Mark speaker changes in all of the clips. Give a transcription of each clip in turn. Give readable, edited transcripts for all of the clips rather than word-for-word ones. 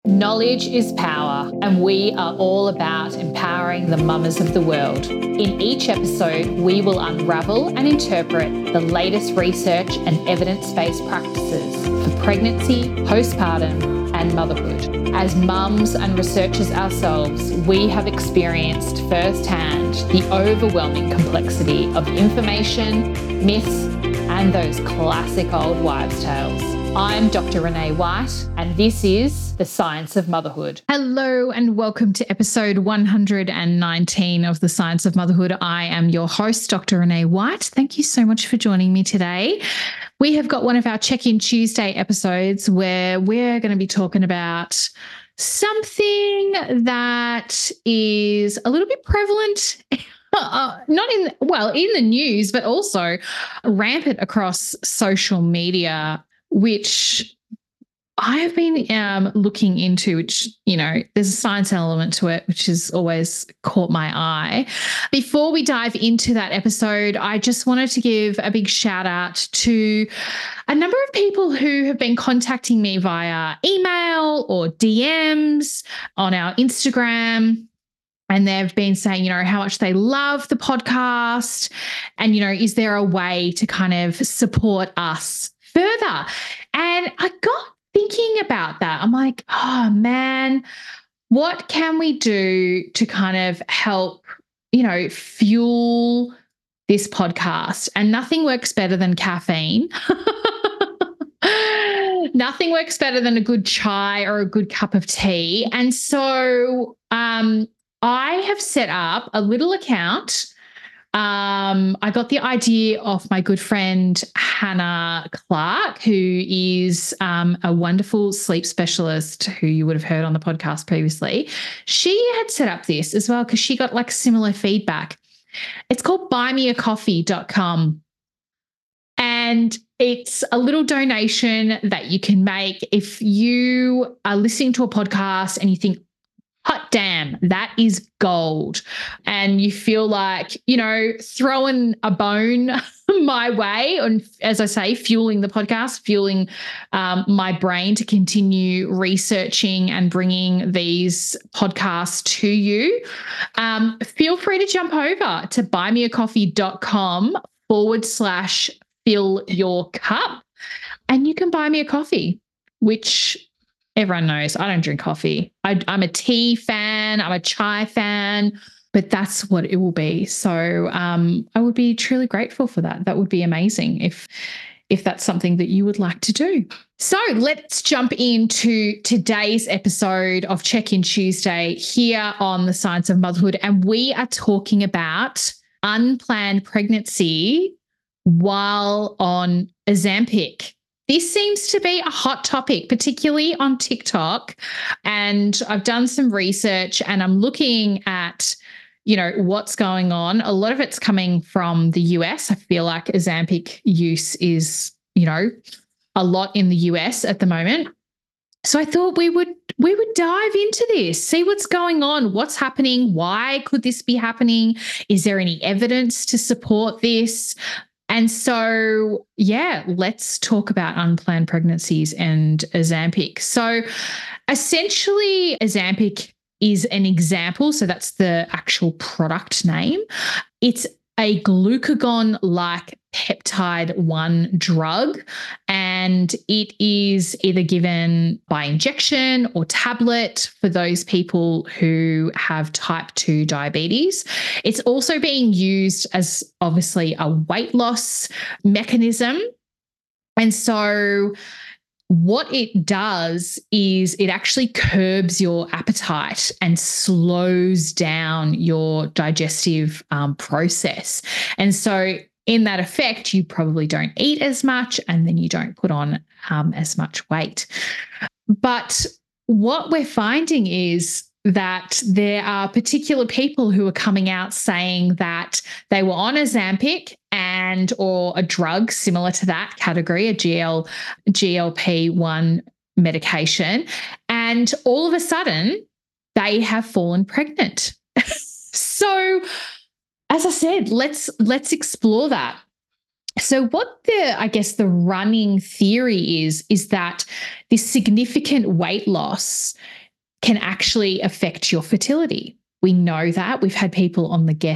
Speaker 1: Knowledge is power, and we are all about empowering the mamas of the world. In each episode, we will unravel and interpret the latest research and evidence-based practices for pregnancy, postpartum, and motherhood. As mums and researchers ourselves, we have experienced firsthand the overwhelming complexity of information, myths, and those classic old wives' tales. I'm Dr. Renee White, and this is The Science of Motherhood. Hello, and welcome to episode 119 of The Science of Motherhood. I am your host, Dr. Renee White. Thank you so much for joining me today. We have got one of our Check-In Tuesday episodes where we're going to be talking about something that is a little bit prevalent not in the news, but also rampant across social media, which I have been looking into, which, there's a science element to it, which has always caught my eye. Before we dive into that episode, I just wanted to give a big shout out to a number of people who have been contacting me via email or DMs on our Instagram. And they've been saying, how much they love the podcast and, is there a way to kind of support us further? And I got thinking about that. I'm like, oh man, what can we do to kind of help, fuel this podcast? And nothing works better than caffeine. Nothing works better than a good chai or a good cup of tea. And so I have set up a little account. I got the idea of my good friend, Hannah Clark, who is a wonderful sleep specialist who you would have heard on the podcast previously. She had set up this as well because she got like similar feedback. It's called buymeacoffee.com. And it's a little donation that you can make if you are listening to a podcast and you think, hot damn, that is gold. And you feel like, throwing a bone my way, and as I say, fueling the podcast, fueling my brain to continue researching and bringing these podcasts to you. Feel free to jump over to buymeacoffee.com/fill your cup, and you can buy me a coffee, which everyone knows I don't drink coffee. I'm a tea fan. I'm a chai fan, but that's what it will be. So I would be truly grateful for that. That would be amazing if that's something that you would like to do. So let's jump into today's episode of Check-In Tuesday here on The Science of Motherhood. And we are talking about unplanned pregnancy while on Ozempic. This seems to be a hot topic, particularly on TikTok. And I've done some research and I'm looking at, what's going on. A lot of it's coming from the US. I feel like Ozempic use is, a lot in the US at the moment. So I thought we would dive into this, see what's going on, what's happening, why could this be happening? Is there any evidence to support this? And so, let's talk about unplanned pregnancies and Ozempic. So essentially, Ozempic is an example. So that's the actual product name. It's a glucagon-like peptide 1 drug, and it is either given by injection or tablet for those people who have type 2 diabetes. It's also being used as obviously a weight loss mechanism. And so what it does is it actually curbs your appetite and slows down your digestive process. And so in that effect, you probably don't eat as much and then you don't put on as much weight. But what we're finding is that there are particular people who are coming out saying that they were on Ozempic or a drug similar to that category, a GLP-1 medication, and all of a sudden they have fallen pregnant. So, as I said, let's explore that. So what the running theory is that this significant weight loss can actually affect your fertility. We know that. We've had people on the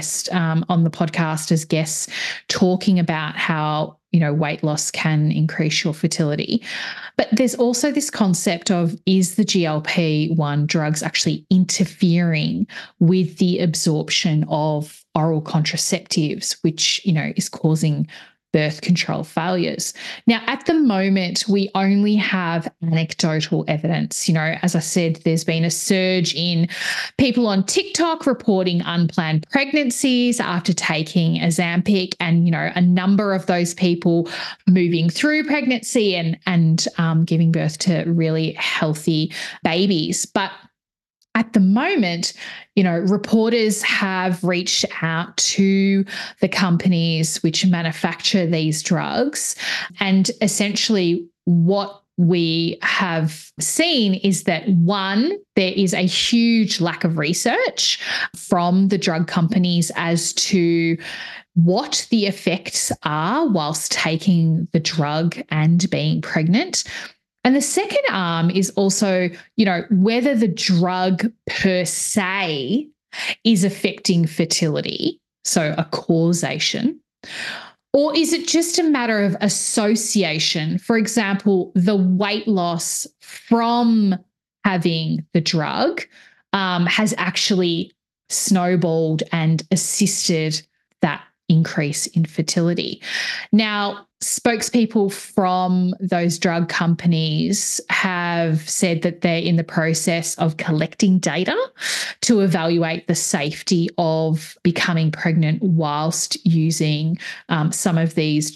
Speaker 1: podcast as guests talking about how, weight loss can increase your fertility. But there's also this concept of, is the GLP-1 drugs actually interfering with the absorption of oral contraceptives, which, is causing birth control failures. Now, at the moment, we only have anecdotal evidence. As I said, there's been a surge in people on TikTok reporting unplanned pregnancies after taking Ozempic, and, a number of those people moving through pregnancy and giving birth to really healthy babies. But at the moment, reporters have reached out to the companies which manufacture these drugs. And essentially, what we have seen is that, one, there is a huge lack of research from the drug companies as to what the effects are whilst taking the drug and being pregnant. And the second arm is also, whether the drug per se is affecting fertility, so a causation, or is it just a matter of association? For example, the weight loss from having the drug has actually snowballed and assisted that increase in fertility. Now, spokespeople from those drug companies have said that they're in the process of collecting data to evaluate the safety of becoming pregnant whilst using some of these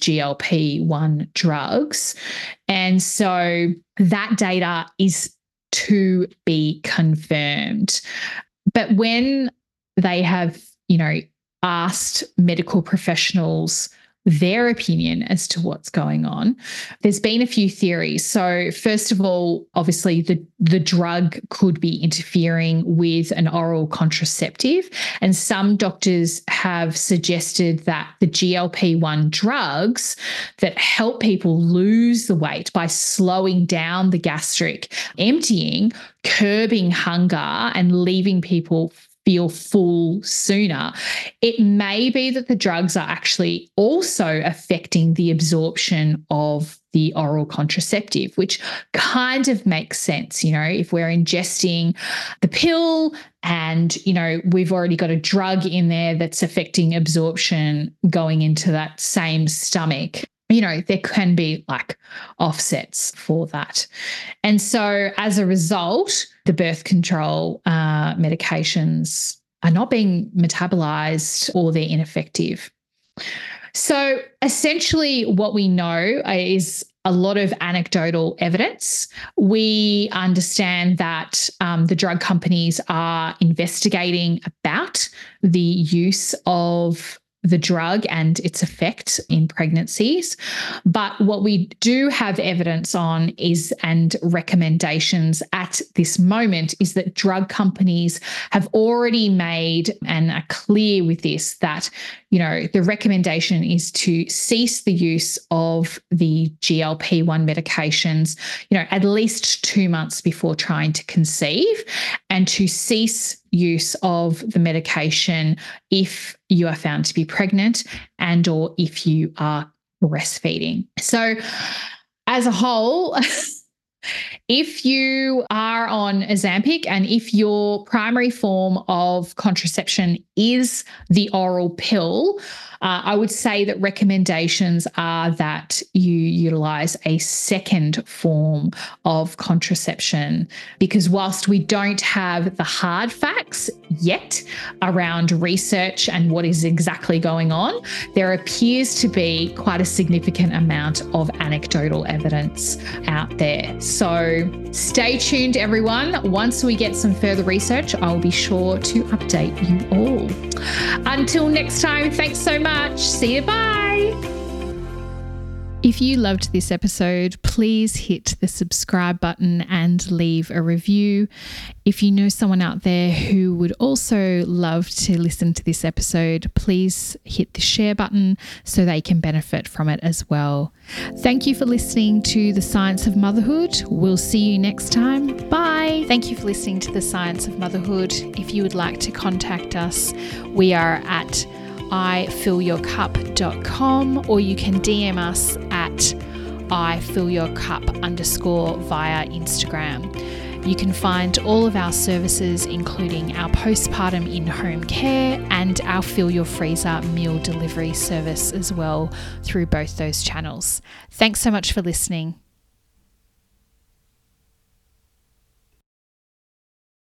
Speaker 1: GLP-1 drugs. And so that data is to be confirmed. But when they have, asked medical professionals their opinion as to what's going on, there's been a few theories. So first of all, obviously the drug could be interfering with an oral contraceptive. And some doctors have suggested that the GLP-1 drugs that help people lose the weight by slowing down the gastric emptying, curbing hunger, and leaving people feel full sooner. It may be that the drugs are actually also affecting the absorption of the oral contraceptive, which kind of makes sense. If we're ingesting the pill and, we've already got a drug in there that's affecting absorption going into that same stomach, there can be like offsets for that. And so as a result, the birth control medications are not being metabolized or they're ineffective. So essentially what we know is a lot of anecdotal evidence. We understand that the drug companies are investigating about the use of the drug and its effect in pregnancies. But what we do have evidence on is, and recommendations at this moment, is that drug companies have already made and are clear with this, that, the recommendation is to cease the use of the GLP-1 medications, at least 2 months before trying to conceive, and to cease use of the medication if you are found to be pregnant and or if you are breastfeeding. So as a whole, if you are on Ozempic and if your primary form of contraception is the oral pill, I would say that recommendations are that you utilize a second form of contraception, because whilst we don't have the hard facts yet around research and what is exactly going on, there appears to be quite a significant amount of anecdotal evidence out there. So stay tuned, everyone. Once we get some further research, I'll be sure to update you all. Until next time, thanks so much. See you. Bye. If you loved this episode, please hit the subscribe button and leave a review. If you know someone out there who would also love to listen to this episode, please hit the share button so they can benefit from it as well. Thank you for listening to The Science of Motherhood. We'll see you next time. Bye. Thank you for listening to The Science of Motherhood. If you would like to contact us, we are at ifillyourcup.com, or you can DM us at ifillyourcup_ via Instagram. You can find all of our services, including our postpartum in-home care and our Fill Your Freezer meal delivery service as well, through both those channels. Thanks so much for listening.